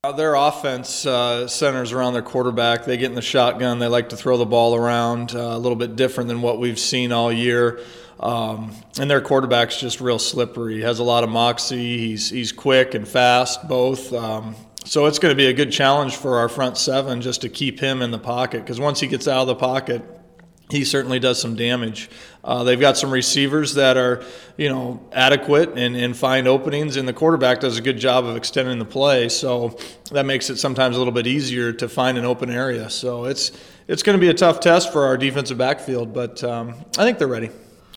Their offense centers around their quarterback. They get in the shotgun. They like to throw the ball around, a little bit different than what we've seen all year. And their quarterback's just real slippery. He has a lot of moxie. He's quick and fast, both. So it's going to be a good challenge for our front seven just to keep him in the pocket, because once he gets out of the pocket, he certainly does some damage. They've got some receivers that are, adequate and find openings, and the quarterback does a good job of extending the play. So that makes it sometimes a little bit easier to find an open area. So it's going to be a tough test for our defensive backfield, but I think they're ready.